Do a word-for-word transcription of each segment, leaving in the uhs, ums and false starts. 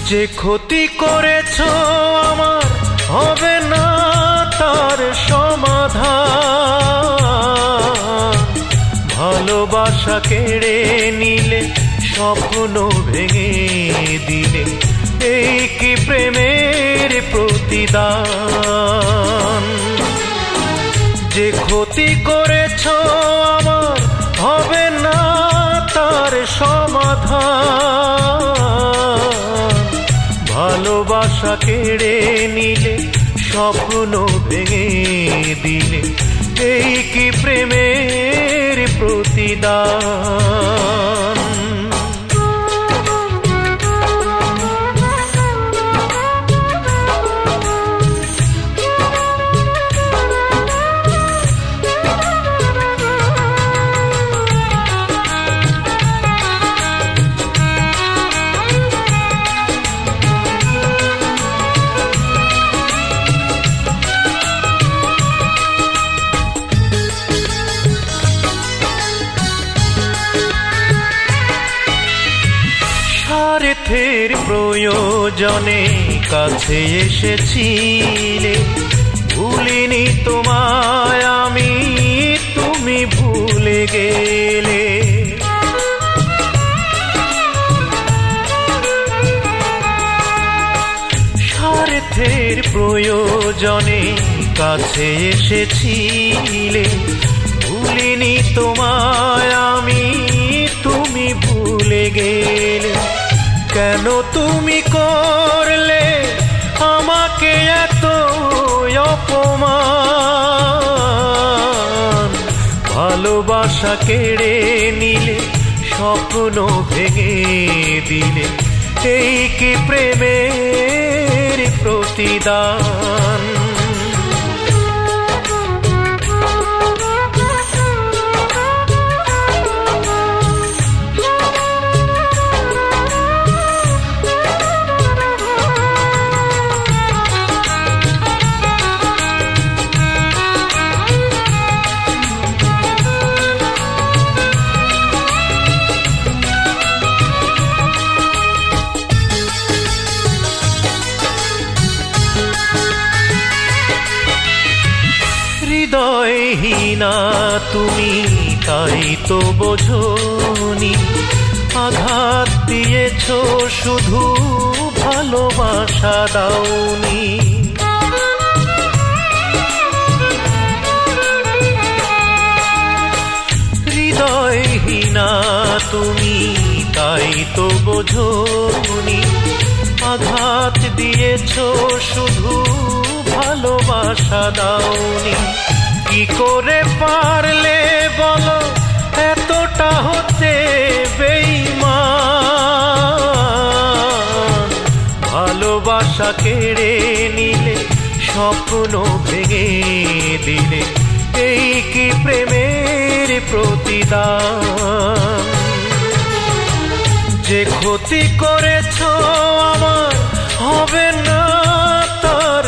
যে ক্ষতি করেছ আমার হবে না তার সমাধান। ভালোবাসা কেড়ে নিলে, স্বপ্ন ভেঙে দিলে, এই কি প্রেমের প্রতিদান? যে ক্ষতি করেছ আমার হবে না তার সমাধান। ভালোবাসা কেড়ে নিলে, স্বপ্ন ভেঙে দিলে, এই কি প্রেমের প্রতিদান? স্বার্থের প্রয়োজনে কাছে এসেছিলে, ভুলিনি তোমায় আমি, তুমি ভুলে গেলে। স্বার্থের প্রয়োজনে কাছে এসেছিলে, ভুলিনি তোমায় আমি, তুমি ভুলে গেলে। কেন তুমি করলে আমাকে এত অপমান? ভালোবাসা কেড়ে নিলে, স্বপ্ন ভেঙে দিলে, এই কি প্রেমের প্রতিদান? হৃদয়হীনা তুমি, তাই তো বোঝনি, আঘাত দিয়েছ শুধু, ভালোবাসা দাওনি। হৃদয়হীনা তুমি, তাই তো বোঝনি, আঘাত দিয়েছ শুধু, ভালোবাসা দাওনি। কি করে পারলে বলো এতটা হতে বেঈমান? ভালোবাসা কেড়ে নিলে, স্বপ্ন ভেঙে দিলে, এই কি প্রেমের প্রতিদান? যে ক্ষতি করেছ আমার হবে না তার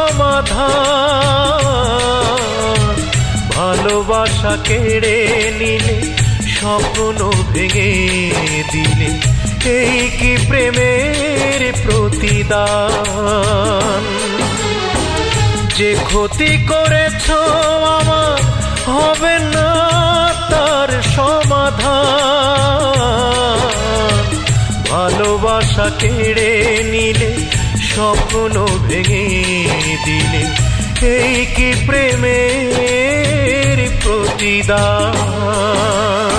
সমাধান। ভালোবাসা কেড়ে নিলে, স্বপ্ন ভেঙে দিলে, এই কি প্রেমের প্রতিদান? যে ক্ষতি করেছ আমার হবে না তার সমাধান। ভালোবাসা কেড়ে নিলে, স্বপ্ন ভেঙে দিলে, এই কি প্রেমের প্রতিদান?